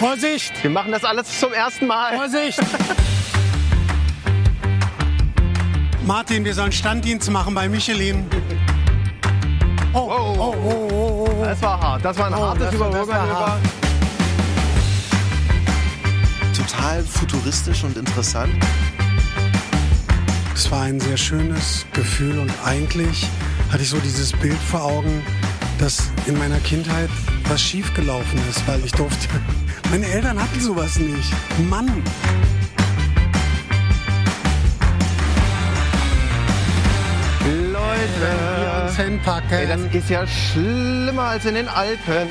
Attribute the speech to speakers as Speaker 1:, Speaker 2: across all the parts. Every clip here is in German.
Speaker 1: Vorsicht!
Speaker 2: Wir machen das alles zum ersten Mal.
Speaker 1: Vorsicht! Martin, wir sollen Standdienst machen bei Michelin. Oh.
Speaker 2: Das war hart. Das war ein hartes Überholmanöver.
Speaker 3: Total futuristisch und interessant.
Speaker 1: Es war ein sehr schönes Gefühl und eigentlich hatte ich so dieses Bild vor Augen, dass in meiner Kindheit was schiefgelaufen ist, weil ich durfte. Meine Eltern hatten sowas nicht. Mann!
Speaker 2: Leute,
Speaker 1: uns hinpacken.
Speaker 2: ey, das ist ja schlimmer als in den Alpen.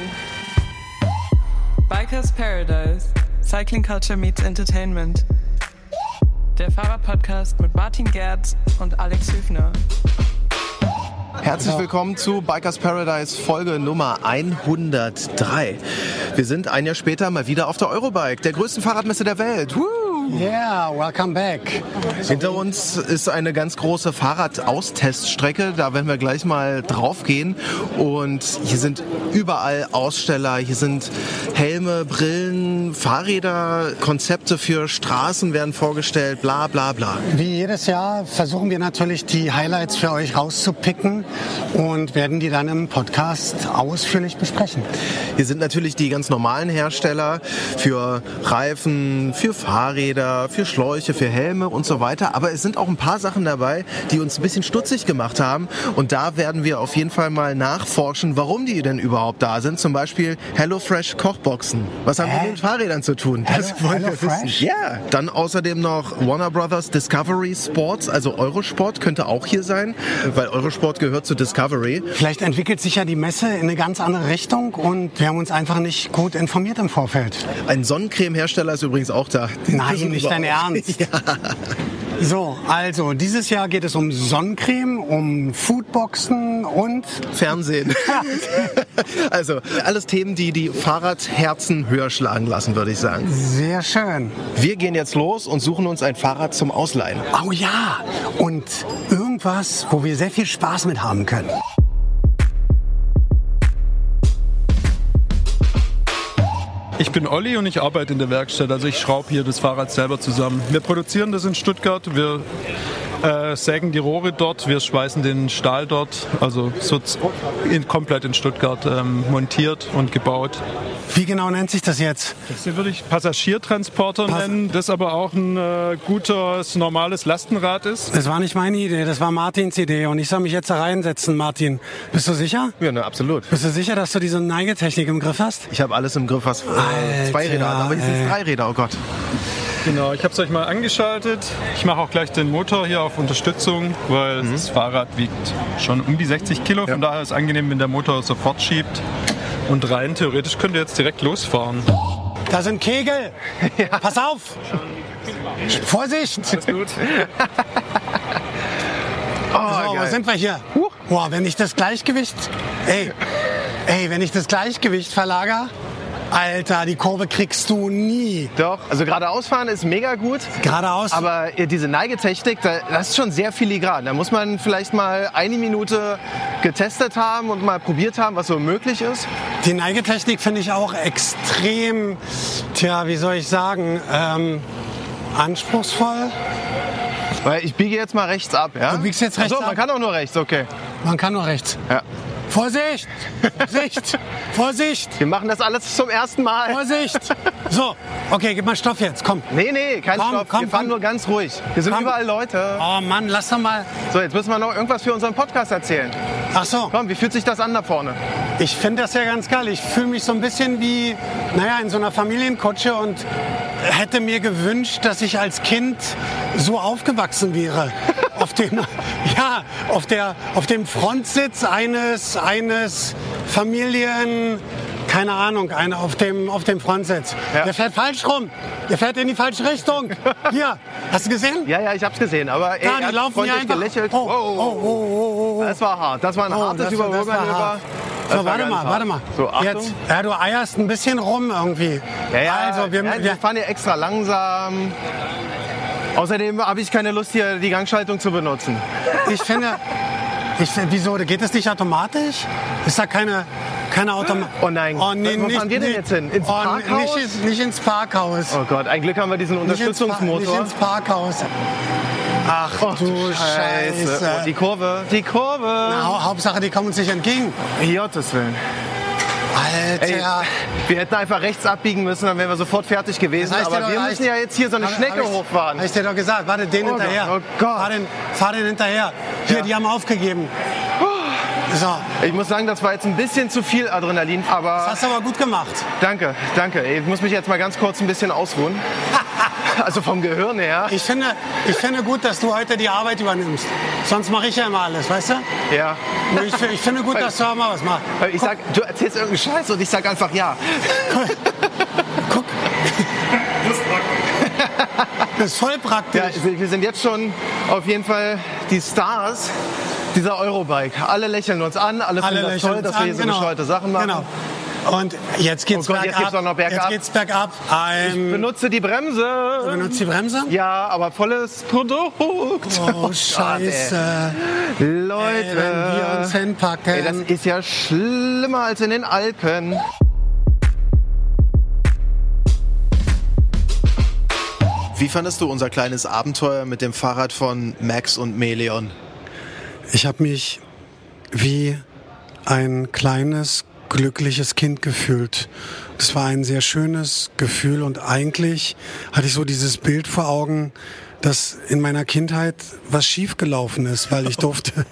Speaker 4: Bikers Paradise. Cycling Culture meets Entertainment. Der Fahrradpodcast mit Martin Gerz und Alex Hüfner.
Speaker 3: Herzlich willkommen zu Bikers Paradise Folge Nummer 103. Wir sind ein Jahr später mal wieder auf der Eurobike, der größten Fahrradmesse der Welt. Woo!
Speaker 1: Yeah, welcome back.
Speaker 3: Hinter uns ist eine ganz große Fahrradausteststrecke, da werden wir gleich mal drauf gehen. Und hier sind überall Aussteller, hier sind Helme, Brillen, Fahrräder, Konzepte für Straßen werden vorgestellt, bla bla bla.
Speaker 1: Wie jedes Jahr versuchen wir natürlich die Highlights für euch rauszupicken und werden die dann im Podcast ausführlich besprechen.
Speaker 3: Hier sind natürlich die ganz normalen Hersteller für Reifen, für Fahrräder, für Schläuche, für Helme und so weiter. Aber es sind auch ein paar Sachen dabei, die uns ein bisschen stutzig gemacht haben. Und da werden wir auf jeden Fall mal nachforschen, warum die denn überhaupt da sind. Zum Beispiel HelloFresh Kochboxen. Was haben die mit Fahrrädern zu tun? Das wollen wir wissen. Ja. Dann außerdem noch Warner Brothers Discovery Sports, also Eurosport könnte auch hier sein, weil Eurosport gehört zu Discovery.
Speaker 1: Vielleicht entwickelt sich ja die Messe in eine ganz andere Richtung und wir haben uns einfach nicht gut informiert im Vorfeld.
Speaker 3: Ein Sonnencreme-Hersteller ist übrigens auch da.
Speaker 1: Nein, nicht dein Ernst.
Speaker 3: Ja.
Speaker 1: So, also dieses Jahr geht es um Sonnencreme, um Foodboxen und
Speaker 3: Fernsehen. Also alles Themen, die die Fahrradherzen höher schlagen lassen, würde ich sagen.
Speaker 1: Sehr schön.
Speaker 3: Wir gehen jetzt los und suchen uns ein Fahrrad zum Ausleihen.
Speaker 1: Oh ja, und irgendwas, wo wir sehr viel Spaß mit haben können.
Speaker 5: Ich bin Olli und ich arbeite in der Werkstatt, also ich schraube hier das Fahrrad selber zusammen. Wir produzieren das in Stuttgart, wir sägen die Rohre dort, wir schweißen den Stahl dort, also es wird komplett in Stuttgart montiert und gebaut.
Speaker 1: Wie genau nennt sich das jetzt?
Speaker 5: Das würde ich Passagiertransporter nennen, das aber auch ein gutes, normales Lastenrad ist.
Speaker 1: Das war nicht meine Idee, das war Martins Idee und ich soll mich jetzt da reinsetzen, Martin. Bist du sicher?
Speaker 3: Ja, ne, absolut.
Speaker 1: Bist du sicher, dass du diese Neigetechnik im Griff hast?
Speaker 3: Ich habe alles im Griff, was zwei Räder hat, aber hier sind 3 Räder, oh Gott.
Speaker 5: Genau, ich habe es euch mal angeschaltet. Ich mache auch gleich den Motor hier auf Unterstützung, weil das Fahrrad wiegt schon um die 60 Kilo. Von daher ist es angenehm, wenn der Motor sofort schiebt. Und rein theoretisch könnt ihr jetzt direkt losfahren.
Speaker 1: Da sind Kegel. Ja. Pass auf. Vorsicht.
Speaker 5: Alles gut.
Speaker 1: So, wo sind wir hier? Boah, wenn ich das Gleichgewicht... wenn ich das Gleichgewicht verlagere... Alter, die Kurve kriegst du nie.
Speaker 2: Doch, also geradeaus fahren ist mega gut.
Speaker 1: Geradeaus?
Speaker 2: Aber diese Neigetechnik, das ist schon sehr filigran. Da muss man vielleicht mal eine Minute getestet haben und mal probiert haben, was so möglich ist.
Speaker 1: Die Neigetechnik finde ich auch extrem, wie soll ich sagen, anspruchsvoll.
Speaker 2: Weil ich biege jetzt mal rechts ab, ja?
Speaker 1: Du biegst jetzt rechts ab?
Speaker 2: Man kann auch nur rechts, okay.
Speaker 1: Man kann nur rechts.
Speaker 2: Ja.
Speaker 1: Vorsicht! Vorsicht! Vorsicht!
Speaker 2: Wir machen das alles zum ersten Mal.
Speaker 1: Vorsicht! So, okay, gib mal Stoff jetzt, komm.
Speaker 2: Nee, kein Stoff. Wir fahren nur ganz ruhig. Hier sind überall Leute.
Speaker 1: Oh Mann, lass doch mal.
Speaker 2: So, jetzt müssen wir noch irgendwas für unseren Podcast erzählen.
Speaker 1: Ach so.
Speaker 2: Komm, wie fühlt sich das an da vorne?
Speaker 1: Ich finde das ja ganz geil. Ich fühle mich so ein bisschen wie, in so einer Familienkutsche und hätte mir gewünscht, dass ich als Kind so aufgewachsen wäre. Auf dem Frontsitz eines Familien, keine Ahnung, auf dem Frontsitz. Ja. Der fährt falsch rum. Der fährt in die falsche Richtung. Hier, hast du gesehen?
Speaker 2: Ja, ich hab's gesehen. Aber
Speaker 1: die laufen hier einfach.
Speaker 2: Gelächelt. Oh. Das war hart. Das war ein hartes Überholmanöver.
Speaker 1: So, warte mal.
Speaker 2: So, Achtung.
Speaker 1: Jetzt, du eierst ein bisschen rum irgendwie.
Speaker 2: Ja,
Speaker 1: also,
Speaker 2: wir fahren hier extra langsam. Außerdem habe ich keine Lust, hier die Gangschaltung zu benutzen.
Speaker 1: Ich finde... Wieso? Geht das nicht automatisch? Ist da keine Automatik?
Speaker 2: Oh nein.
Speaker 1: Oh, nee,
Speaker 2: Wo fahren wir denn jetzt hin? Ins Parkhaus?
Speaker 1: Nicht ins Parkhaus.
Speaker 2: Oh Gott, ein Glück haben wir diesen Unterstützungsmotor.
Speaker 1: Nicht ins Parkhaus. Ach du Scheiße.
Speaker 2: Oh, die Kurve.
Speaker 1: Na, Hauptsache, die kommen uns nicht entgegen.
Speaker 2: Gottes Willen.
Speaker 1: Alter.
Speaker 2: Ey, wir hätten einfach rechts abbiegen müssen, dann wären wir sofort fertig gewesen.
Speaker 1: Das heißt
Speaker 2: aber wir müssen ja jetzt hier so eine Schnecke hochfahren.
Speaker 1: Hab ich dir doch gesagt, warte, den hinterher.
Speaker 2: Oh Gott.
Speaker 1: Fahr den hinterher. Hier,
Speaker 2: Ja.
Speaker 1: die haben aufgegeben. So,
Speaker 2: Ich muss sagen, das war jetzt ein bisschen zu viel Adrenalin, aber
Speaker 1: das hast du aber gut gemacht.
Speaker 2: danke. Ich muss mich jetzt mal ganz kurz ein bisschen ausruhen. Also vom Gehirn her.
Speaker 1: Ich finde gut, dass du heute die Arbeit übernimmst. Sonst mache ich ja immer alles, weißt du?
Speaker 2: Ja.
Speaker 1: Ich finde gut, dass du auch mal was machst.
Speaker 2: Weil ich sag, du erzählst irgendeinen Scheiß und ich sag einfach ja.
Speaker 1: Guck. Das ist voll praktisch.
Speaker 2: Ja, wir sind jetzt schon auf jeden Fall die Stars dieser Eurobike. Alle lächeln uns an, alle finden das toll, dass wir hier so bescheuerte Sachen machen.
Speaker 1: Genau. Und jetzt geht's
Speaker 2: Oh Gott, jetzt geht's auch noch bergab.
Speaker 1: Jetzt geht's bergab.
Speaker 2: Benutze die Bremse.
Speaker 1: Benutzt die Bremse?
Speaker 2: Ja, aber volles Produkt.
Speaker 1: Oh, Scheiße.
Speaker 2: Leute.
Speaker 1: Ey, wenn wir uns hinpacken.
Speaker 2: Ey, das ist ja schlimmer als in den Alpen.
Speaker 3: Wie fandest du unser kleines Abenteuer mit dem Fahrrad von Max und Melion?
Speaker 1: Ich habe mich wie ein kleines, glückliches Kind gefühlt. Das war ein sehr schönes Gefühl und eigentlich hatte ich so dieses Bild vor Augen, dass in meiner Kindheit was schiefgelaufen ist, weil ich durfte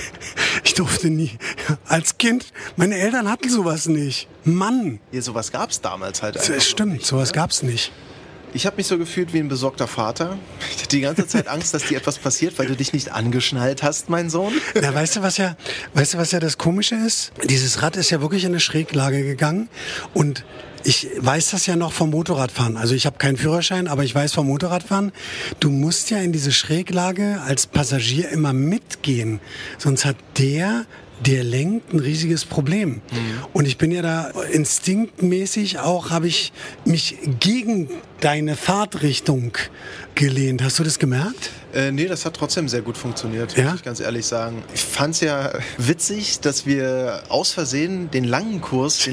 Speaker 1: nie, als Kind, meine Eltern hatten sowas nicht. Mann!
Speaker 3: Ja, sowas gab's damals halt einfach.
Speaker 1: Stimmt, sowas gab's nicht.
Speaker 3: Ich habe mich so gefühlt wie ein besorgter Vater. Ich hatte die ganze Zeit Angst, dass dir etwas passiert, weil du dich nicht angeschnallt hast, mein Sohn.
Speaker 1: Ja, weißt du, was ja das Komische ist? Dieses Rad ist ja wirklich in eine Schräglage gegangen und ich weiß das ja noch vom Motorradfahren. Also ich habe keinen Führerschein, aber ich weiß vom Motorradfahren, du musst ja in diese Schräglage als Passagier immer mitgehen. Sonst hat der lenkt ein riesiges Problem. Und ich bin ja da instinktmäßig auch, habe ich mich gegen deine Fahrtrichtung gelehnt. Hast du das gemerkt?
Speaker 3: Nee, das hat trotzdem sehr gut funktioniert,
Speaker 1: Ja?
Speaker 3: muss ich ganz ehrlich sagen. Ich fand's ja witzig, dass wir aus Versehen den langen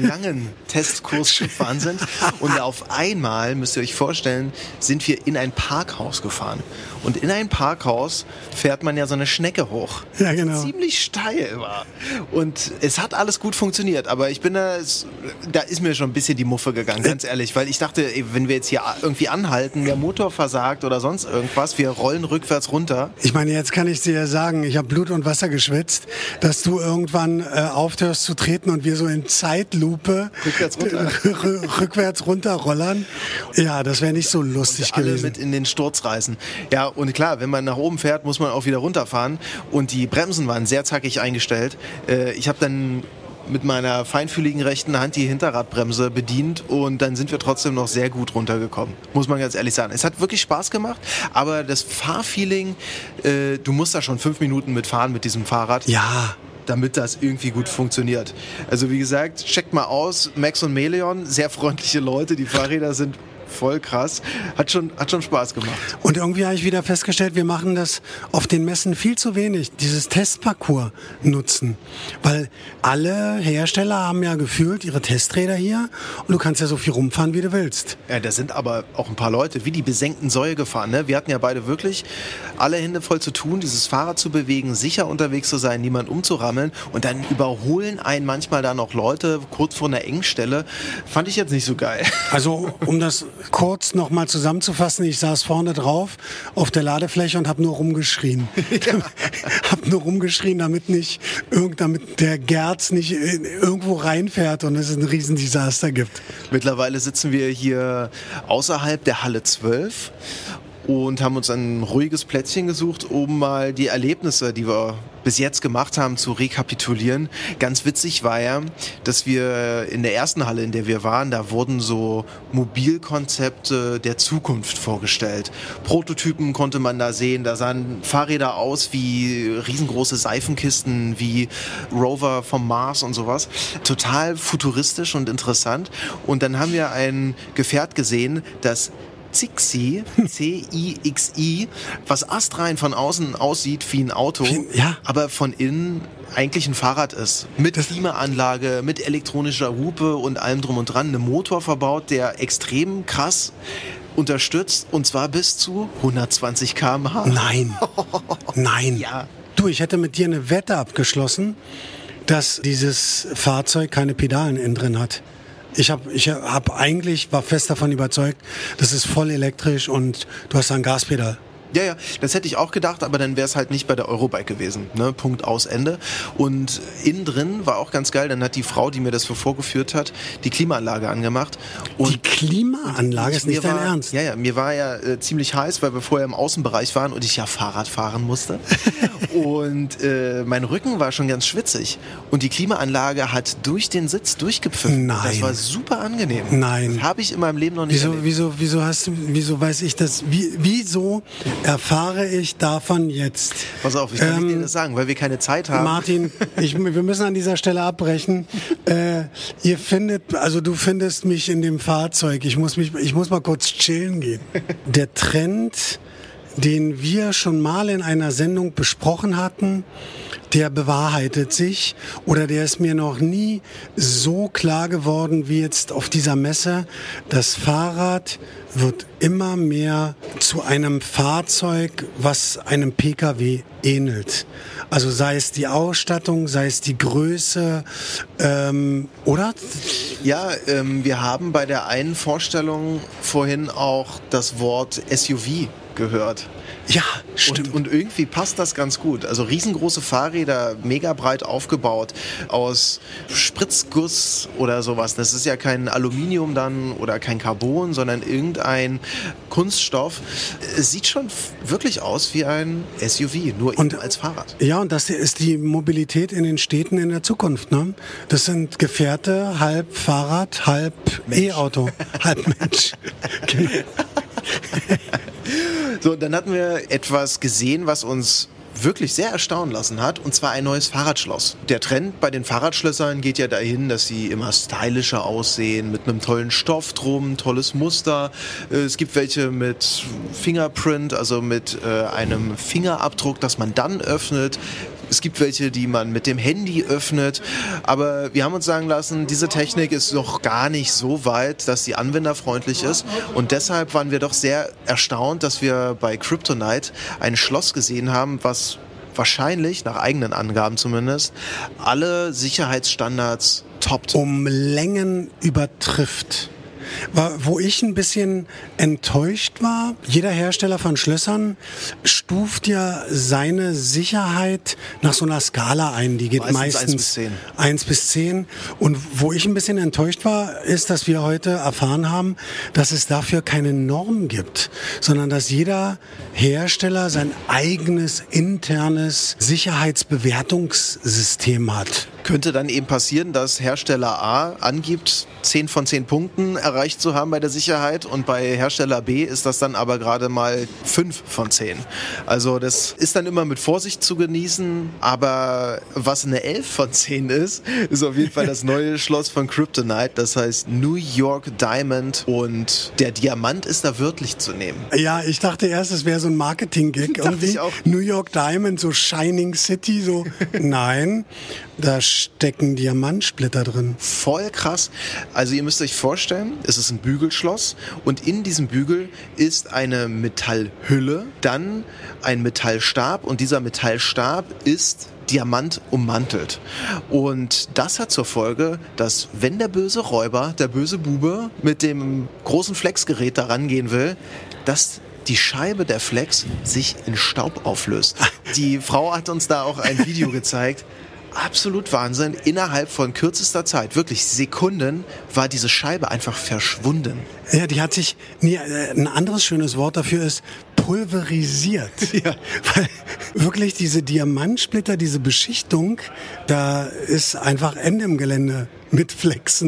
Speaker 3: Testkurs gefahren sind und auf einmal, müsst ihr euch vorstellen, sind wir in ein Parkhaus gefahren. Und in ein Parkhaus fährt man ja so eine Schnecke hoch.
Speaker 1: Ja, genau.
Speaker 3: Ziemlich steil war. Und es hat alles gut funktioniert, aber ich bin da ist mir schon ein bisschen die Muffe gegangen, ganz ehrlich, weil ich dachte, ey, wenn wir jetzt hier irgendwie anhalten, der Motor versagt oder sonst irgendwas, wir rollen rückwärts runter.
Speaker 1: Ich meine, jetzt kann ich dir ja sagen, ich habe Blut und Wasser geschwitzt, dass du irgendwann aufhörst zu treten und wir so in Zeitlupe rückwärts runterrollern. Ja, das wäre nicht so lustig
Speaker 3: Alle
Speaker 1: gewesen.
Speaker 3: mit in den Sturz reißen. Ja, und klar, wenn man nach oben fährt, muss man auch wieder runterfahren. Und die Bremsen waren sehr zackig eingestellt. Ich habe dann mit meiner feinfühligen rechten Hand die Hinterradbremse bedient und dann sind wir trotzdem noch sehr gut runtergekommen. Muss man ganz ehrlich sagen. Es hat wirklich Spaß gemacht, aber das Fahrfeeling, du musst da schon 5 Minuten mitfahren mit diesem Fahrrad.
Speaker 1: Ja.
Speaker 3: Damit das irgendwie gut funktioniert. Also wie gesagt, checkt mal aus, Max und Melion, sehr freundliche Leute, die Fahrräder sind voll krass. Hat schon Spaß gemacht.
Speaker 1: Und irgendwie habe ich wieder festgestellt, wir machen das auf den Messen viel zu wenig, dieses Testparcours nutzen. Weil alle Hersteller haben ja gefühlt ihre Testräder hier und du kannst ja so viel rumfahren, wie du willst.
Speaker 3: Ja, da sind aber auch ein paar Leute wie die besenkten Säue gefahren. Ne? Wir hatten ja beide wirklich alle Hände voll zu tun, dieses Fahrrad zu bewegen, sicher unterwegs zu sein, niemand umzurammeln und dann überholen einen manchmal da noch Leute kurz vor einer Engstelle. Fand ich jetzt nicht so geil.
Speaker 1: Also um das kurz nochmal zusammenzufassen, ich saß vorne drauf auf der Ladefläche und habe nur rumgeschrien. Hab nur rumgeschrien, damit der Gerz nicht irgendwo reinfährt und es ein Riesendesaster gibt.
Speaker 3: Mittlerweile sitzen wir hier außerhalb der Halle 12 und haben uns ein ruhiges Plätzchen gesucht, um mal die Erlebnisse, die wir bis jetzt gemacht haben, zu rekapitulieren. Ganz witzig war ja, dass wir in der ersten Halle, in der wir waren, da wurden so Mobilkonzepte der Zukunft vorgestellt. Prototypen konnte man da sehen, da sahen Fahrräder aus wie riesengroße Seifenkisten, wie Rover vom Mars und sowas. Total futuristisch und interessant. Und dann haben wir ein Gefährt gesehen, das Cixi, C-I-X-I, was astrein von außen aussieht wie ein Auto, aber von innen eigentlich ein Fahrrad ist. Mit Klimaanlage, mit elektronischer Hupe und allem drum und dran. Ein Motor verbaut, der extrem krass unterstützt, und zwar bis zu 120 km/h.
Speaker 1: Nein.
Speaker 3: Ja.
Speaker 1: Du, ich hätte mit dir eine Wette abgeschlossen, dass dieses Fahrzeug keine Pedalen innen drin hat. Ich war fest davon überzeugt, das ist voll elektrisch und du hast ein Gaspedal.
Speaker 3: Ja, das hätte ich auch gedacht, aber dann wäre es halt nicht bei der Eurobike gewesen. Ne? Punkt, aus, Ende. Und innen drin war auch ganz geil, dann hat die Frau, die mir das vorgeführt hat, die Klimaanlage angemacht. Und
Speaker 1: die Klimaanlage ist nicht dein Ernst?
Speaker 3: Ja, mir war ja ziemlich heiß, weil wir vorher im Außenbereich waren und ich ja Fahrrad fahren musste. Und mein Rücken war schon ganz schwitzig. Und die Klimaanlage hat durch den Sitz durchgepfiffen.
Speaker 1: Nein.
Speaker 3: Das war super angenehm.
Speaker 1: Nein.
Speaker 3: Das habe ich in meinem Leben noch nicht erlebt.
Speaker 1: Wieso weiß ich das? Wieso erfahre ich davon jetzt?
Speaker 3: Pass auf, ich kann dir das sagen, weil wir keine Zeit haben.
Speaker 1: Martin, wir müssen an dieser Stelle abbrechen. Du findest mich in dem Fahrzeug. Ich muss mal kurz chillen gehen. Der Trend, den wir schon mal in einer Sendung besprochen hatten, der bewahrheitet sich, oder der ist mir noch nie so klar geworden wie jetzt auf dieser Messe. Das Fahrrad wird immer mehr zu einem Fahrzeug, was einem PKW ähnelt. Also sei es die Ausstattung, sei es die Größe, oder?
Speaker 3: Ja, wir haben bei der einen Vorstellung vorhin auch das Wort SUV gehört.
Speaker 1: Ja, stimmt.
Speaker 3: Und irgendwie passt das ganz gut. Also riesengroße Fahrräder, mega breit aufgebaut, aus Spritzguss oder sowas. Das ist ja kein Aluminium dann oder kein Carbon, sondern irgendein Kunststoff. Es sieht schon wirklich aus wie ein SUV, nur eben als Fahrrad.
Speaker 1: Ja, und das ist die Mobilität in den Städten in der Zukunft. Ne? Das sind Gefährte, halb Fahrrad, halb E-Auto, halb Mensch. Genau.
Speaker 3: So, dann hatten wir etwas gesehen, was uns wirklich sehr erstaunen lassen hat, und zwar ein neues Fahrradschloss. Der Trend bei den Fahrradschlössern geht ja dahin, dass sie immer stylischer aussehen, mit einem tollen Stoff drum, tolles Muster. Es gibt welche mit Fingerprint, also mit einem Fingerabdruck, das man dann öffnet. Es gibt welche, die man mit dem Handy öffnet, aber wir haben uns sagen lassen, diese Technik ist noch gar nicht so weit, dass sie anwenderfreundlich ist, und deshalb waren wir doch sehr erstaunt, dass wir bei Kryptonite ein Schloss gesehen haben, was wahrscheinlich, nach eigenen Angaben zumindest, alle Sicherheitsstandards toppt.
Speaker 1: Um Längen übertrifft. Wo ich ein bisschen enttäuscht war, jeder Hersteller von Schlössern stuft ja seine Sicherheit nach so einer Skala ein. Die geht meistens 1 bis 10. Und wo ich ein bisschen enttäuscht war, ist, dass wir heute erfahren haben, dass es dafür keine Norm gibt, sondern dass jeder Hersteller sein eigenes internes Sicherheitsbewertungssystem hat.
Speaker 3: Könnte dann eben passieren, dass Hersteller A angibt, 10 von 10 Punkten erreicht zu haben bei der Sicherheit, und bei Hersteller B ist das dann aber gerade mal 5 von 10. Also das ist dann immer mit Vorsicht zu genießen, aber was eine 11 von 10 ist auf jeden Fall das neue Schloss von Kryptonite, das heißt New York Diamond, und der Diamant ist da wörtlich zu nehmen.
Speaker 1: Ja, ich dachte erst, es wäre so ein Marketing-Gig. Irgendwie New York Diamond, so Shining City, so. Nein, da stecken Diamantsplitter drin.
Speaker 3: Voll krass. Also ihr müsst euch vorstellen, es ist ein Bügelschloss, und in diesem Bügel ist eine Metallhülle, dann ein Metallstab, und dieser Metallstab ist Diamant ummantelt. Und das hat zur Folge, dass wenn der böse Räuber, der böse Bube mit dem großen Flexgerät da rangehen will, dass die Scheibe der Flex sich in Staub auflöst. Die Frau hat uns da auch ein Video gezeigt. Absolut Wahnsinn. Innerhalb von kürzester Zeit, wirklich Sekunden, war diese Scheibe einfach verschwunden.
Speaker 1: Ja, die hat sich, ein anderes schönes Wort dafür ist pulverisiert. Ja. Weil wirklich diese Diamantsplitter, diese Beschichtung, da ist einfach Ende im Gelände mit Flexen.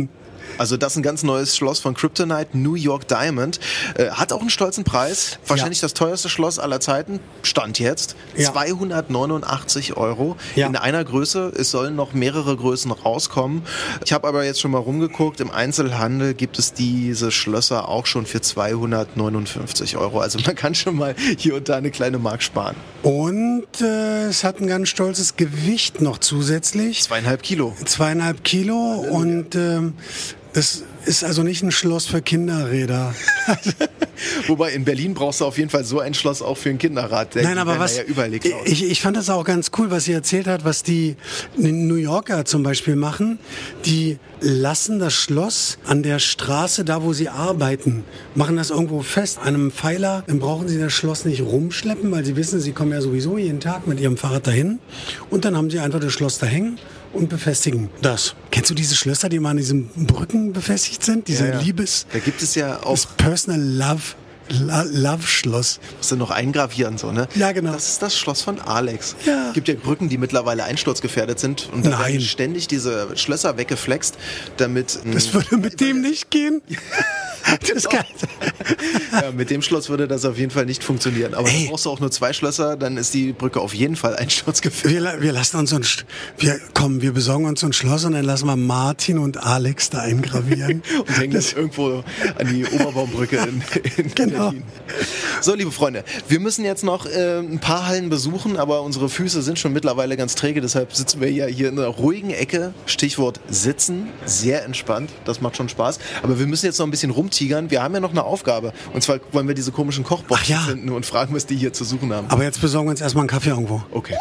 Speaker 3: Also das ist ein ganz neues Schloss von Kryptonite, New York Diamond. Hat auch einen stolzen Preis. Wahrscheinlich das teuerste Schloss aller Zeiten. Stand jetzt. 289 € in einer Größe. Es sollen noch mehrere Größen rauskommen. Ich habe aber jetzt schon mal rumgeguckt. Im Einzelhandel gibt es diese Schlösser auch schon für 259 €. Also man kann schon mal hier und da eine kleine Mark sparen.
Speaker 1: Und es hat ein ganz stolzes Gewicht noch zusätzlich.
Speaker 3: 2,5 Kilo.
Speaker 1: 2,5 Kilo und das ist also nicht ein Schloss für Kinderräder.
Speaker 3: Wobei in Berlin brauchst du auf jeden Fall so ein Schloss auch für ein Kinderrad.
Speaker 1: Nein, aber was
Speaker 3: ja überlegt
Speaker 1: ich fand das auch ganz cool, was sie erzählt hat, was die New Yorker zum Beispiel machen. Die lassen das Schloss an der Straße, da wo sie arbeiten, machen das irgendwo fest an einem Pfeiler. Dann brauchen sie das Schloss nicht rumschleppen, weil sie wissen, sie kommen ja sowieso jeden Tag mit ihrem Fahrrad dahin. Und dann haben sie einfach das Schloss da hängen und befestigen das. Kennst du diese Schlösser, die mal an diesen Brücken befestigt sind? Diese Liebes...
Speaker 3: Da gibt es ja auch...
Speaker 1: Das Personal Love-Schloss.
Speaker 3: Musst du noch eingravieren, so, ne?
Speaker 1: Ja, genau.
Speaker 3: Das ist das Schloss von Alex.
Speaker 1: Ja.
Speaker 3: Es gibt ja Brücken, die mittlerweile einsturzgefährdet sind. Und da werden ständig diese Schlösser weggeflext, damit...
Speaker 1: Das würde mit dem nicht gehen. Das kann.
Speaker 3: Ja, mit dem Schloss würde das auf jeden Fall nicht funktionieren. Aber dann brauchst du auch nur 2 Schlösser, dann ist die Brücke auf jeden Fall einsturzgefährdet.
Speaker 1: Wir lassen uns wir besorgen uns ein Schloss und dann lassen wir Martin und Alex da eingravieren.
Speaker 3: Und hängen das irgendwo an die Oberbaumbrücke in
Speaker 1: genau.
Speaker 3: Berlin. So, liebe Freunde, wir müssen jetzt noch ein paar Hallen besuchen, aber unsere Füße sind schon mittlerweile ganz träge, deshalb sitzen wir ja hier in einer ruhigen Ecke. Stichwort sitzen, sehr entspannt, das macht schon Spaß. Aber wir müssen jetzt noch ein bisschen rumtigern. Wir haben ja noch eine Aufgabe. Und zwar wollen wir diese komischen Kochboxen finden und fragen, was die hier zu suchen haben.
Speaker 1: Aber jetzt besorgen wir uns erstmal einen Kaffee irgendwo.
Speaker 3: Okay.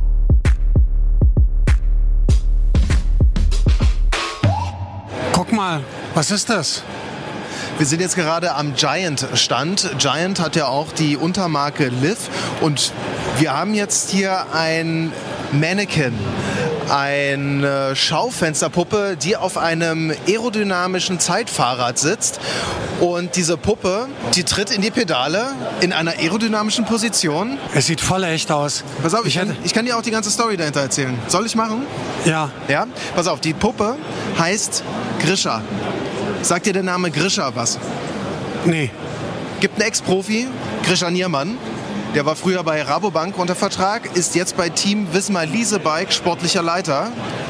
Speaker 1: Guck mal, was ist das?
Speaker 3: Wir sind jetzt gerade am Giant-Stand. Giant hat ja auch die Untermarke Liv. Und wir haben jetzt hier ein Mannequin. Eine Schaufensterpuppe, die auf einem aerodynamischen Zeitfahrrad sitzt. Und diese Puppe, die tritt in die Pedale in einer aerodynamischen Position.
Speaker 1: Es sieht voll echt aus.
Speaker 3: Pass auf, ich kann dir auch die ganze Story dahinter erzählen. Soll ich machen?
Speaker 1: Ja.
Speaker 3: Ja? Pass auf, die Puppe heißt Grisha. Sagt dir der Name Grisha was?
Speaker 1: Nee.
Speaker 3: Gibt einen Ex-Profi, Grisha Niermann. Der war früher bei Rabobank unter Vertrag, ist jetzt bei Team Wismar Leasebike sportlicher Leiter.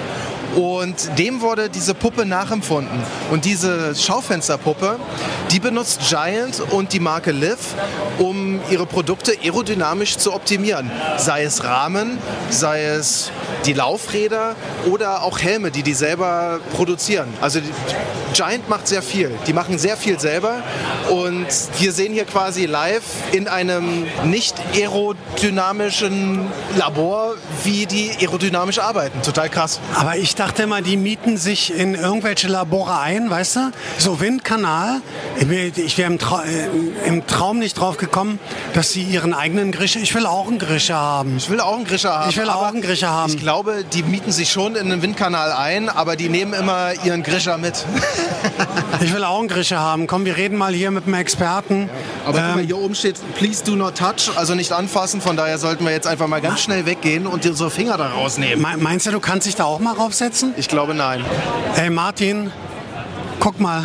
Speaker 3: Und dem wurde diese Puppe nachempfunden. Und diese Schaufensterpuppe, die benutzt Giant und die Marke Liv, um ihre Produkte aerodynamisch zu optimieren. Sei es Rahmen, sei es die Laufräder oder auch Helme, die selber produzieren. Also Giant macht sehr viel. Die machen sehr viel selber. Und wir sehen hier quasi live in einem nicht aerodynamischen Labor, wie die aerodynamisch arbeiten. Total krass.
Speaker 1: Aber ich dachte immer, die mieten sich in irgendwelche Labore ein, weißt du? So Windkanal. Ich wäre im Traum nicht drauf gekommen, dass sie ihren eigenen Grisha... Ich will auch einen Grisha haben.
Speaker 3: Ich will auch einen Grisha haben. Ich glaube, die mieten sich schon in den Windkanal ein, aber die nehmen immer ihren Grisha mit.
Speaker 1: Ich will auch einen Grisha haben. Komm, wir reden mal hier mit einem Experten.
Speaker 3: Aber guck mal, hier oben steht, please do not touch, also nicht anfassen. Von daher sollten wir jetzt einfach mal ganz schnell weggehen und unsere Finger da rausnehmen.
Speaker 1: Meinst du kannst dich da auch mal raufsetzen?
Speaker 3: Ich glaube, nein.
Speaker 1: Hey Martin, guck mal,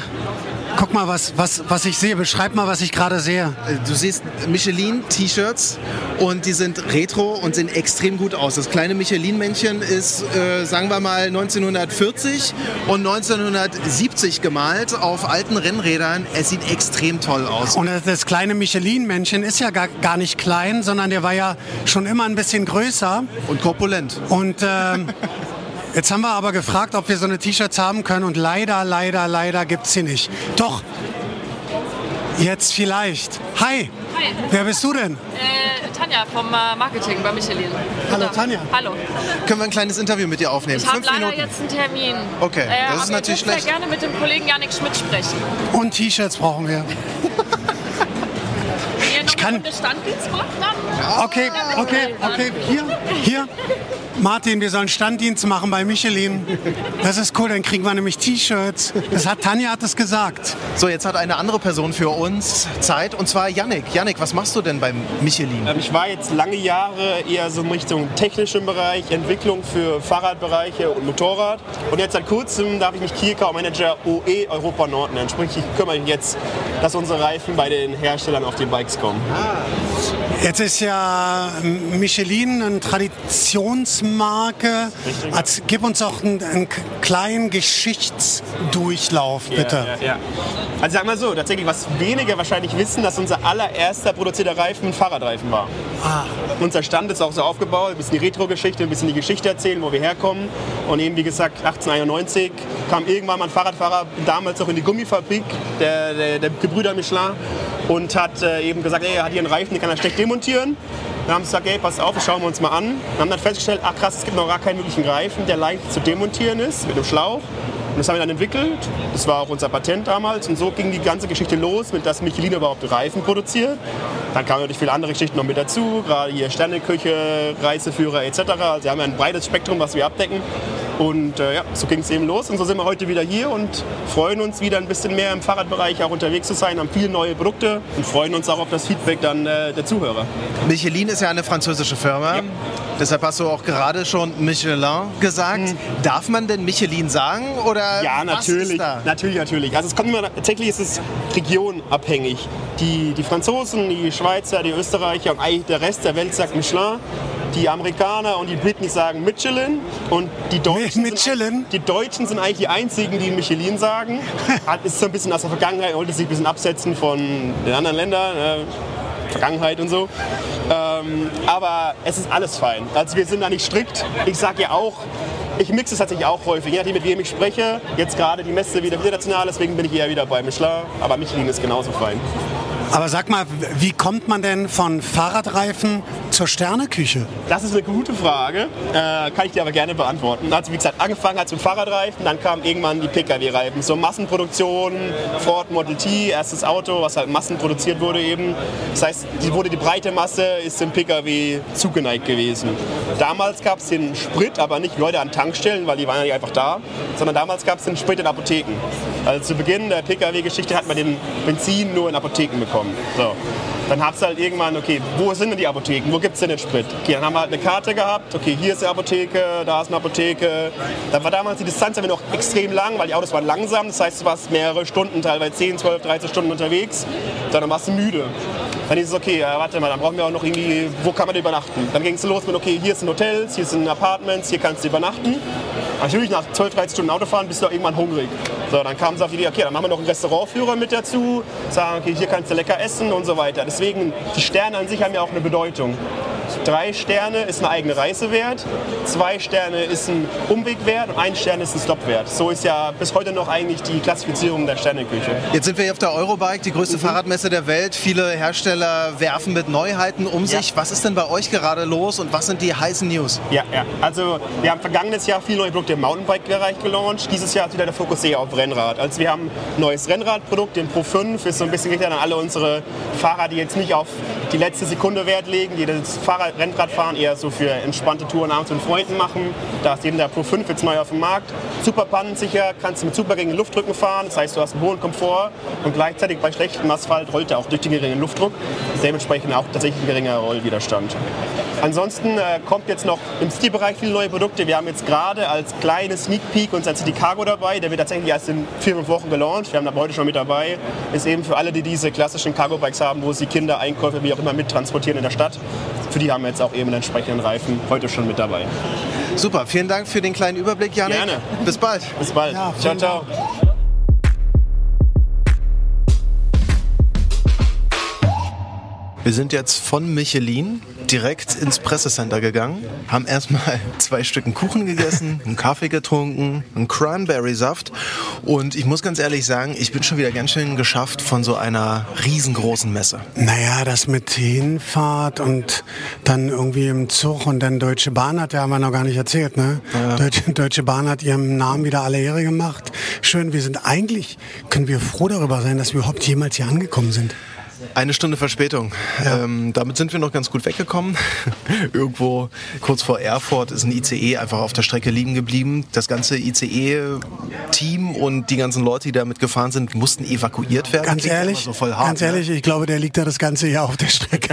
Speaker 1: was ich sehe. Beschreib mal, was ich gerade sehe.
Speaker 3: Du siehst Michelin-T-Shirts und die sind retro und sehen extrem gut aus. Das kleine Michelin-Männchen ist, sagen wir mal, 1940 und 1970 gemalt auf alten Rennrädern. Es sieht extrem toll aus.
Speaker 1: Und das kleine Michelin-Männchen ist ja gar nicht klein, sondern der war ja schon immer ein bisschen größer.
Speaker 3: Und korpulent.
Speaker 1: Und jetzt haben wir aber gefragt, ob wir so eine T-Shirts haben können und leider gibt's sie nicht. Doch, jetzt vielleicht. Hi.
Speaker 6: Hi.
Speaker 1: Wer bist du denn?
Speaker 6: Tanja vom Marketing bei Michelin.
Speaker 1: Hallo Tanja.
Speaker 6: Hallo.
Speaker 3: Können wir ein kleines Interview mit dir aufnehmen?
Speaker 6: Ich habe
Speaker 3: 5
Speaker 6: leider
Speaker 3: Minuten.
Speaker 6: jetzt einen Termin.
Speaker 3: Okay, das ist natürlich schlecht.
Speaker 6: Ich würde gerne mit dem Kollegen Jannik Schmidt sprechen.
Speaker 1: Und T-Shirts brauchen wir.
Speaker 6: Hier noch eine Standdienstbox dann?
Speaker 1: Okay. Hier. Martin, wir sollen Standdienst machen bei Michelin. Das ist cool, dann kriegen wir nämlich T-Shirts. Tanja hat es gesagt.
Speaker 3: So, jetzt hat eine andere Person für uns Zeit, und zwar Yannick. Yannick, was machst du denn beim Michelin?
Speaker 7: Ich war jetzt lange Jahre eher so in Richtung technischen Bereich, Entwicklung für Fahrradbereiche und Motorrad. Und jetzt seit kurzem darf ich mich Key Account Manager OE Europa Nord nennen. Sprich, ich kümmere mich jetzt, dass unsere Reifen bei den Herstellern auf die Bikes kommen.
Speaker 1: Jetzt ist ja Michelin eine Traditionsmarke.
Speaker 7: Richtig.
Speaker 1: Gib uns auch einen kleinen Geschichtsdurchlauf, bitte.
Speaker 7: Ja. Also sag mal so, tatsächlich, was weniger wahrscheinlich wissen, dass unser allererster produzierter Reifen ein Fahrradreifen war. Unser Stand ist auch so aufgebaut, ein bisschen die Retro-Geschichte, ein bisschen die Geschichte erzählen, wo wir herkommen. Und eben, wie gesagt, 1891 kam irgendwann mal ein Fahrradfahrer, damals auch in die Gummifabrik der Gebrüder Michelin, und hat eben gesagt, er hat hier einen Reifen, den kann er schlecht demontieren. Dann haben sie gesagt, ey, pass auf, das schauen wir uns mal an. Und haben dann festgestellt, ach krass, es gibt noch gar keinen wirklichen Reifen, der leicht zu demontieren ist, mit einem Schlauch. Und das haben wir dann entwickelt. Das war auch unser Patent damals. Und so ging die ganze Geschichte los, mit dass Michelin überhaupt Reifen produziert. Dann kamen natürlich viele andere Geschichten noch mit dazu, gerade hier Sterneküche, Reiseführer etc. Also wir haben ja ein breites Spektrum, was wir abdecken. Und so ging es eben los. Und so sind wir heute wieder hier und freuen uns wieder ein bisschen mehr im Fahrradbereich auch unterwegs zu sein, haben viele neue Produkte und freuen uns auch auf das Feedback dann der Zuhörer.
Speaker 3: Michelin ist ja eine französische Firma. Ja. Deshalb hast du auch gerade schon Michelin gesagt. Darf man denn Michelin sagen? Oder
Speaker 7: ja, natürlich. Natürlich. Also es kommt immer, tatsächlich ist es regionabhängig. Die Franzosen, die Schweizer, die Österreicher und eigentlich der Rest der Welt sagt Michelin. Die Amerikaner und die Briten sagen Michelin, und die Deutschen sind eigentlich die einzigen, die Michelin sagen. Ist so ein bisschen aus der Vergangenheit, wollte sich ein bisschen absetzen von den anderen Ländern, Vergangenheit und so. Aber es ist alles fein. Also wir sind da nicht strikt. Ich sage ja auch, ich mixe es tatsächlich auch häufig, je nachdem, mit wem ich spreche. Jetzt gerade die Messe wieder international, deswegen bin ich eher wieder bei Michelin. Aber Michelin ist genauso fein.
Speaker 1: Aber sag mal, wie kommt man denn von Fahrradreifen zur Sterneküche?
Speaker 7: Das ist eine gute Frage, kann ich dir aber gerne beantworten. Also wie gesagt, angefangen hat es mit Fahrradreifen, dann kamen irgendwann die Pkw-Reifen. So Massenproduktion, Ford Model T, erstes Auto, was halt massenproduziert wurde eben. Das heißt, die breite Masse ist dem Pkw zugeneigt gewesen. Damals gab es den Sprit, aber nicht Leute an Tankstellen, weil die waren ja nicht einfach da, sondern damals gab es den Sprit in Apotheken. Also zu Beginn der Pkw-Geschichte hat man den Benzin nur in Apotheken bekommen. So. Dann hab's halt irgendwann, okay, wo sind denn die Apotheken? Wo gibt's denn den Sprit? Okay, dann haben wir halt eine Karte gehabt, okay, hier ist eine Apotheke, da ist eine Apotheke. Dann war damals die Distanz aber noch extrem lang, weil die Autos waren langsam. Das heißt, du warst mehrere Stunden, teilweise 10, 12, 13 Stunden unterwegs. Dann warst du müde. Dann ist es okay, warte mal, dann brauchen wir auch noch irgendwie, wo kann man übernachten? Dann ging es los mit, okay, hier sind Hotels, hier sind Apartments, hier kannst du übernachten. Natürlich, nach 12, 13 Stunden Autofahren bist du auch irgendwann hungrig. So, dann kam es auf die Idee, okay, dann machen wir noch einen Restaurantführer mit dazu, sagen, okay, hier kannst du lecker essen und so weiter. Deswegen, die Sterne an sich haben ja auch eine Bedeutung. 3 Sterne ist eine eigene Reise wert, 2 Sterne ist ein Umwegwert und 1 Stern ist ein Stoppwert. So ist ja bis heute noch eigentlich die Klassifizierung der Sterneküche.
Speaker 3: Jetzt sind wir hier auf der Eurobike, die größte Fahrradmesse der Welt. Viele Hersteller werfen mit Neuheiten um sich. Was ist denn bei euch gerade los und was sind die heißen News?
Speaker 7: Ja. Also wir haben vergangenes Jahr viele neue Produkte im Mountainbike-Bereich gelauncht. Dieses Jahr ist wieder der Fokus eher auf Rennrad. Also wir haben ein neues Rennradprodukt, den Pro 5, ist so ein bisschen gerichtet an alle unsere Fahrer, die jetzt nicht auf die letzte Sekunde Wert legen, die das Rennradfahren eher so für entspannte Touren abends mit Freunden machen. Da ist eben der Pro 5 jetzt neu auf dem Markt. Super pannensicher, kannst du mit super geringen Luftdrücken fahren. Das heißt, du hast einen hohen Komfort und gleichzeitig bei schlechtem Asphalt rollt er auch durch den geringen Luftdruck. Dementsprechend auch tatsächlich ein geringer Rollwiderstand. Ansonsten kommt jetzt noch im Stilbereich viele neue Produkte. Wir haben jetzt gerade als kleines Sneak Peek unser City Cargo dabei. Der wird tatsächlich erst in 4-5 Wochen gelauncht. Wir haben da heute schon mit dabei. Ist eben für alle, die diese klassischen Cargo-Bikes haben, wo sie Kinder, Einkäufe, wie auch immer mittransportieren in der Stadt. Für die haben wir jetzt auch eben einen entsprechenden Reifen heute schon mit dabei.
Speaker 3: Super, vielen Dank für den kleinen Überblick, Yannick.
Speaker 7: Gerne.
Speaker 3: Bis bald.
Speaker 7: Bis bald. Ja, ciao.
Speaker 3: Wir sind jetzt von Michelin direkt ins Pressecenter gegangen, haben erstmal 2 Stücken Kuchen gegessen, einen Kaffee getrunken, einen Cranberry-Saft und ich muss ganz ehrlich sagen, ich bin schon wieder ganz schön geschafft von so einer riesengroßen Messe.
Speaker 1: Naja, das mit Hinfahrt und dann irgendwie im Zug und dann Deutsche Bahn hat, haben wir noch gar nicht erzählt, ne? Ja. Deutsche Bahn hat ihrem Namen wieder alle Ehre gemacht. Schön, können wir froh darüber sein, dass wir überhaupt jemals hier angekommen sind.
Speaker 3: 1 Stunde Verspätung.
Speaker 1: Ja.
Speaker 3: Damit sind wir noch ganz gut weggekommen. Irgendwo kurz vor Erfurt ist ein ICE einfach auf der Strecke liegen geblieben. Das ganze ICE-Team und die ganzen Leute, die damit gefahren sind, mussten evakuiert werden.
Speaker 1: Ganz ehrlich,
Speaker 3: so voll hart,
Speaker 1: ganz ehrlich, ich glaube, der liegt da das ganze Jahr auf der Strecke.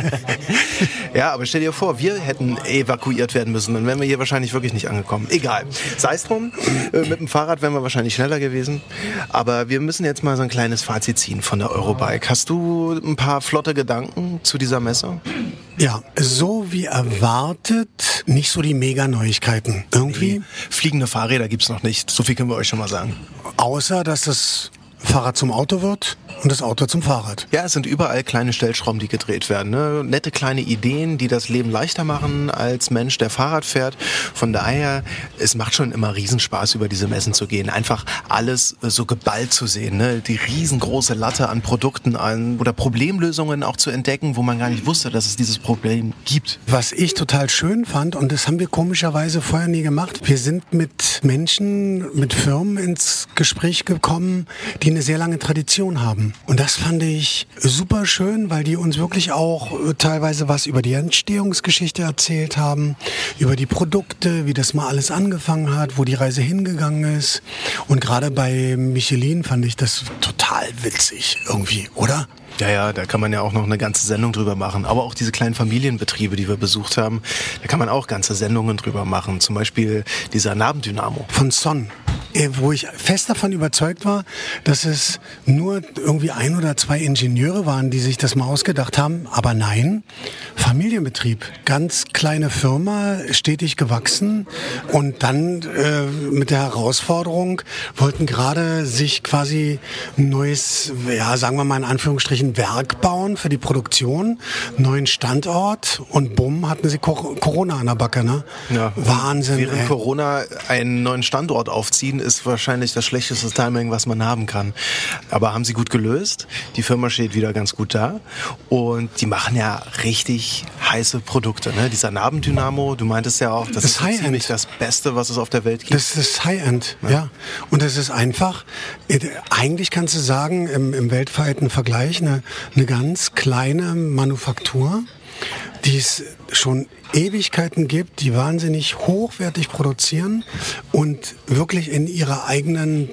Speaker 3: Ja, aber stell dir vor, wir hätten evakuiert werden müssen, dann wären wir hier wahrscheinlich wirklich nicht angekommen. Egal. Sei es drum, mit dem Fahrrad wären wir wahrscheinlich schneller gewesen. Aber wir müssen jetzt mal so ein kleines Fazit ziehen von der Eurobike. Hast du ein paar flotte Gedanken zu dieser Messe?
Speaker 1: Ja, so wie erwartet, nicht so die Mega-Neuigkeiten. Irgendwie.
Speaker 3: Fliegende Fahrräder gibt's noch nicht. So viel können wir euch schon mal sagen.
Speaker 1: Außer, dass das Fahrrad zum Auto wird und das Auto zum Fahrrad.
Speaker 3: Ja, es sind überall kleine Stellschrauben, die gedreht werden. Ne? Nette kleine Ideen, die das Leben leichter machen als Mensch, der Fahrrad fährt. Von daher, es macht schon immer Riesenspaß, über diese Messen zu gehen. Einfach alles so geballt zu sehen. Ne? Die riesengroße Latte an Produkten oder Problemlösungen auch zu entdecken, wo man gar nicht wusste, dass es dieses Problem gibt.
Speaker 1: Was ich total schön fand, und das haben wir komischerweise vorher nie gemacht, wir sind mit Menschen, mit Firmen ins Gespräch gekommen, die eine sehr lange Tradition haben. Und das fand ich super schön, weil die uns wirklich auch teilweise was über die Entstehungsgeschichte erzählt haben, über die Produkte, wie das mal alles angefangen hat, wo die Reise hingegangen ist. Und gerade bei Michelin fand ich das total witzig irgendwie, oder?
Speaker 3: Ja, da kann man ja auch noch eine ganze Sendung drüber machen. Aber auch diese kleinen Familienbetriebe, die wir besucht haben, da kann man auch ganze Sendungen drüber machen. Zum Beispiel dieser Nabendynamo.
Speaker 1: Von Son. Wo ich fest davon überzeugt war, dass es nur irgendwie 1 oder 2 Ingenieure waren, die sich das mal ausgedacht haben. Aber nein, Familienbetrieb. Ganz kleine Firma, stetig gewachsen. Und dann mit der Herausforderung wollten gerade sich quasi ein neues, ja, sagen wir mal in Anführungsstrichen, Werk bauen für die Produktion. Neuen Standort. Und bumm, hatten sie Corona an der Backe, ne?
Speaker 3: Ja.
Speaker 1: Wahnsinn.
Speaker 3: Während Corona einen neuen Standort aufziehen, ist wahrscheinlich das schlechteste Timing, was man haben kann. Aber haben sie gut gelöst. Die Firma steht wieder ganz gut da. Und die machen ja richtig heiße Produkte. Ne? Dieser Nabendynamo, du meintest ja auch, das ist so ziemlich das Beste, was es auf der Welt gibt.
Speaker 1: Das ist High-End, ja. Und das ist einfach, eigentlich kannst du sagen, im weltweiten Vergleich eine ganz kleine Manufaktur, die es schon Ewigkeiten gibt, die wahnsinnig hochwertig produzieren und wirklich in ihrer eigenen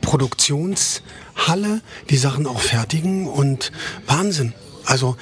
Speaker 1: Produktionshalle die Sachen auch fertigen und Wahnsinn. Also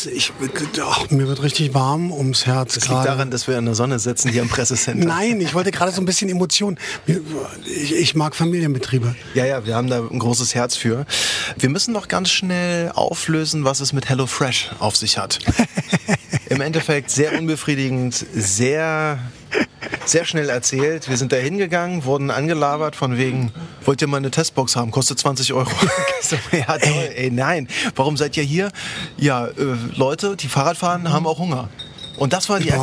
Speaker 1: mir wird richtig warm ums Herz.
Speaker 3: Das liegt daran, dass wir in der Sonne sitzen hier im Pressecenter.
Speaker 1: Nein, ich wollte gerade so ein bisschen Emotion. Ich mag Familienbetriebe.
Speaker 3: Ja, wir haben da ein großes Herz für. Wir müssen noch ganz schnell auflösen, was es mit HelloFresh auf sich hat. Im Endeffekt sehr unbefriedigend, sehr schnell erzählt. Wir sind da hingegangen, wurden angelabert von wegen, wollt ihr mal eine Testbox haben, kostet 20 €. Ja, toll, nein. Warum seid ihr hier? Ja, Leute, die Fahrrad fahren, haben auch Hunger. Und das war die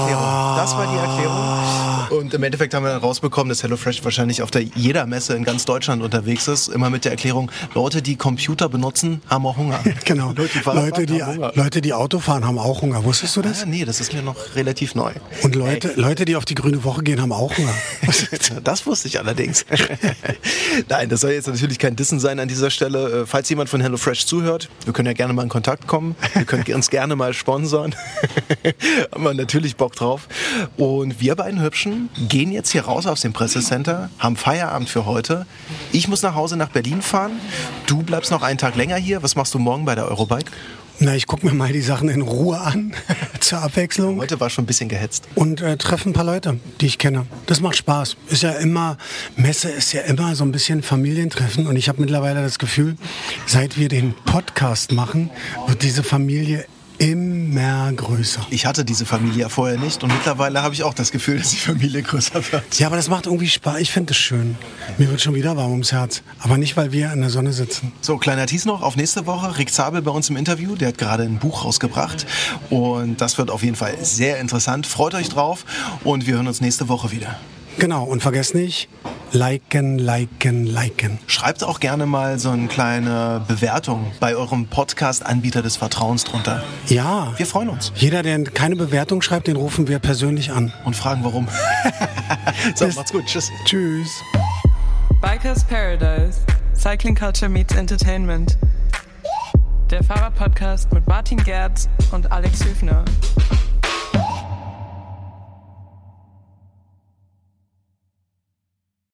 Speaker 3: Erklärung. Und im Endeffekt haben wir dann rausbekommen, dass HelloFresh wahrscheinlich auf jeder Messe in ganz Deutschland unterwegs ist. Immer mit der Erklärung, Leute, die Computer benutzen, haben auch Hunger.
Speaker 1: Genau. Leute, die Auto fahren, haben auch Hunger. Wusstest du das?
Speaker 3: Nee, das ist mir noch relativ neu.
Speaker 1: Und Leute, die auf die Grüne Woche gehen, haben auch Hunger.
Speaker 3: Das wusste ich allerdings. Nein, das soll jetzt natürlich kein Dissen sein an dieser Stelle. Falls jemand von HelloFresh zuhört, wir können ja gerne mal in Kontakt kommen. Wir können uns gerne mal sponsern. Haben wir natürlich Bock drauf. Und wir beiden Hübschen gehen jetzt hier raus aus dem Pressecenter, haben Feierabend für heute. Ich muss nach Hause nach Berlin fahren. Du bleibst noch einen Tag länger hier. Was machst du morgen bei der Eurobike?
Speaker 1: Na, ich gucke mir mal die Sachen in Ruhe an, zur Abwechslung.
Speaker 3: Heute war schon ein bisschen gehetzt.
Speaker 1: Und treffe ein paar Leute, die ich kenne. Das macht Spaß. Messe ist ja immer so ein bisschen Familientreffen. Und ich habe mittlerweile das Gefühl, seit wir den Podcast machen, wird diese Familie immer größer.
Speaker 3: Ich hatte diese Familie ja vorher nicht und mittlerweile habe ich auch das Gefühl, dass die Familie größer wird.
Speaker 1: Ja, aber das macht irgendwie Spaß. Ich finde es schön. Mir wird schon wieder warm ums Herz. Aber nicht, weil wir in der Sonne sitzen.
Speaker 3: So, kleiner Tease noch auf nächste Woche. Rick Zabel bei uns im Interview. Der hat gerade ein Buch rausgebracht und das wird auf jeden Fall sehr interessant. Freut euch drauf und wir hören uns nächste Woche wieder.
Speaker 1: Genau, und vergesst nicht, liken.
Speaker 3: Schreibt auch gerne mal so eine kleine Bewertung bei eurem Podcast-Anbieter des Vertrauens drunter.
Speaker 1: Ja.
Speaker 3: Wir freuen uns.
Speaker 1: Jeder, der keine Bewertung schreibt, den rufen wir persönlich an.
Speaker 3: Und fragen, warum. So, macht's gut. Tschüss.
Speaker 1: Tschüss.
Speaker 4: Bikers Paradise. Cycling Culture meets Entertainment. Der Fahrradpodcast mit Martin Gerz und Alex Hüfner.